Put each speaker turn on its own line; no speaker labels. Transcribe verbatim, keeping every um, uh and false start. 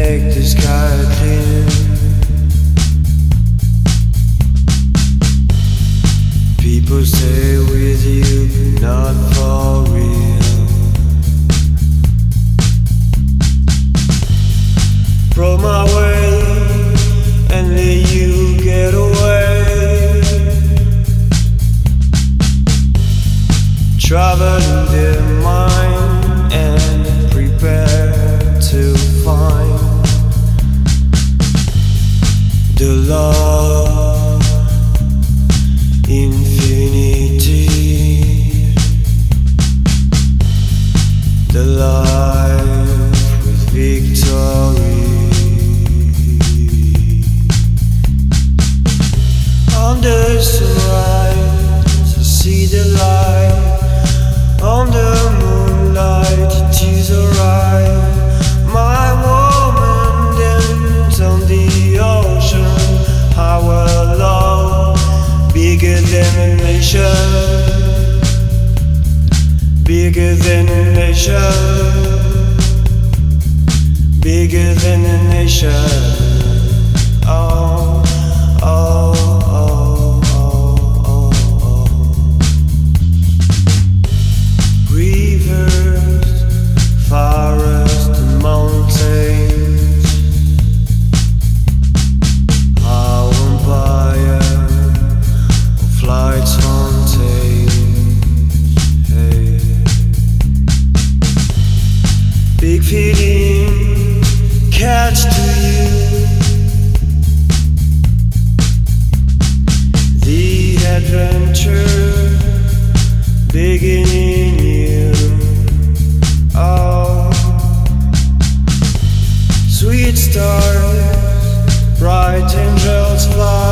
make the sky clean. People stay with you, but not for real. Throw my way and let you get away. Traveling their mind and prepare to find the love, infinity, the life with victory. On the sunrise, I see the light. On the moonlight, it is alright. My woman danced on the ocean. Our love, bigger than a nation, bigger than a nation, bigger than a nation. Oh, oh, oh, oh, oh, oh. Rivers, forests, and mountains, our empire of light's haunting. Hey. Big feeling catch to you. The adventure beginning new. Oh, sweet stars, bright angels fly.